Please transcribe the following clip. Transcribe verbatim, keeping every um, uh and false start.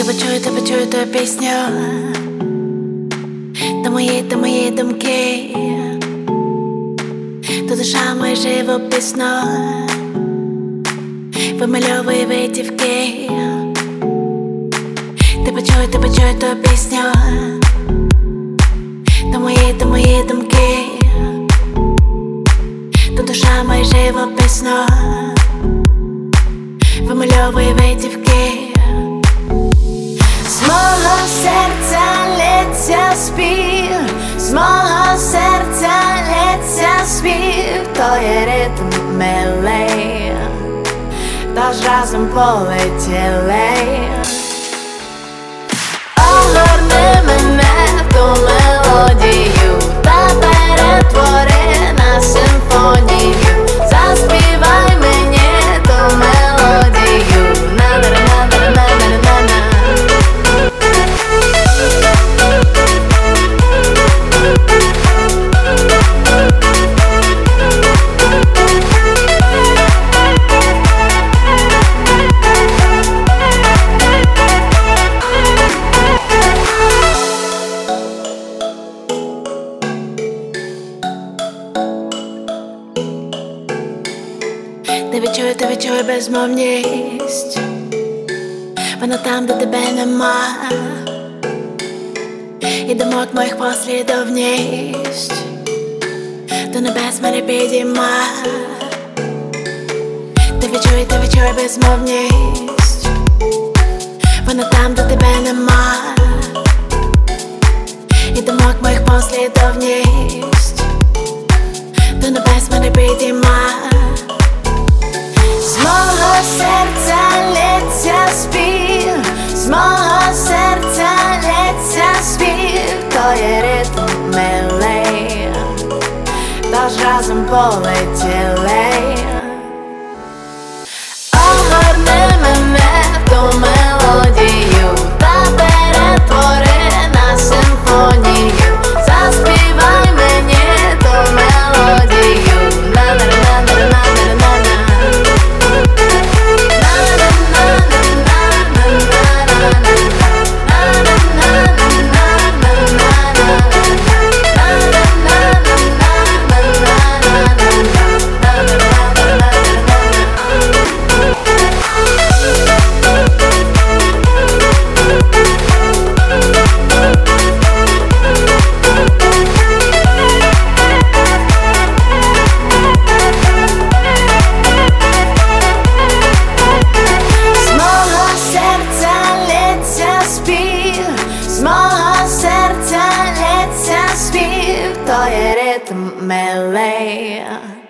Тебе чую, тебе чую ту пісню, та мої, та мої думки, то душа моя живописно вимальовує витівки. Тебе чую, тебе чую ту пісню, та мої, та мої думки, то душа моя живописно вимальовує витівки. З мого серця лється спів, з мого серця лється спів, то є ритм милий, тож разом полетіли. Огорни мене в ту мелодію та перетвори на симфонію. Заспівай мені ту мелодію. На-на-на-на-на-на-на-на. Ти відчуй, ти відчуй безмовність, вона там, де тебе нема, і думок моїх послідовність до небес мене підійма. Ти відчуй, ти відчуй безмовність, вона там, де тебе нема, і думок моїх послідовність до небес мене підійма. З мого серця лється спів, з мого серця лється спів, то є ритм милий, тож разом полетіли. Огорни мене в ту мелодію та перетвори на симфонію. Заспівай мені ту мелодію. На-на-на-на-на-на-на-на. З мого серця лється спів, то є ритм милий.